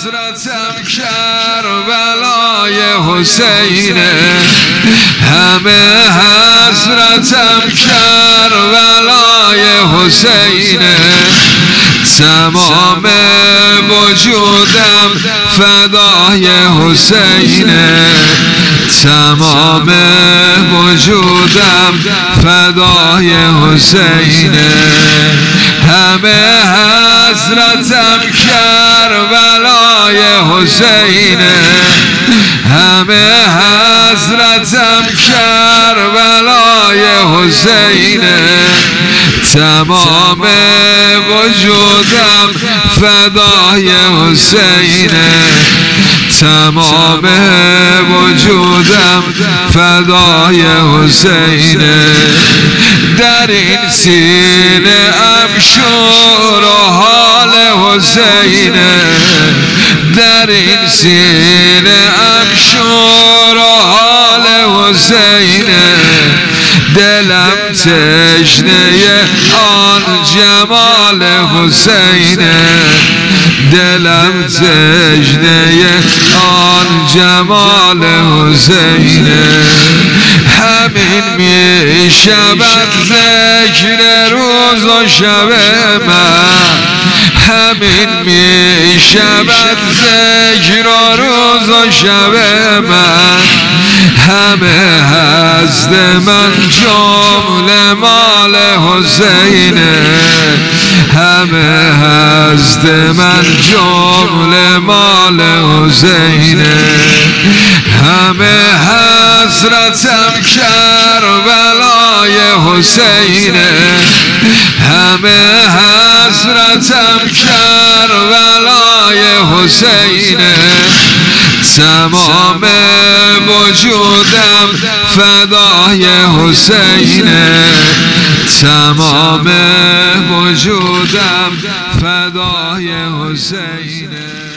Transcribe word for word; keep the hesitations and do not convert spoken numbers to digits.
حسرتم کربلای حسینه، همه حسرتم کربلای حسینه، تمام وجودم فدای حسینه، تمام وجودم فدای حسینه، همه حسرتم کربلای حسینه، همه حسرتم کربلای حسینه، تمام وجودم فدای حسینه، تمام وجودم فدای حسینه، در این سینه ام شور و حال حسینه، در این سینه ام شور و حال حسینه، دلم تشنه آن جمال حسینه، دلم تشنه آن جمال حسینه، همین می شود ذکر روز و شب من، همین می شود ذکر روز و شب من، همه هست من جمله مال حسینه، همه هست من جمله مال حسینه، همه حسرتم کربلای حسینه، همه حسرتم کربلای حسینه، تمام وجودم فدای حسینه، تمام وجودم فدای حسینه.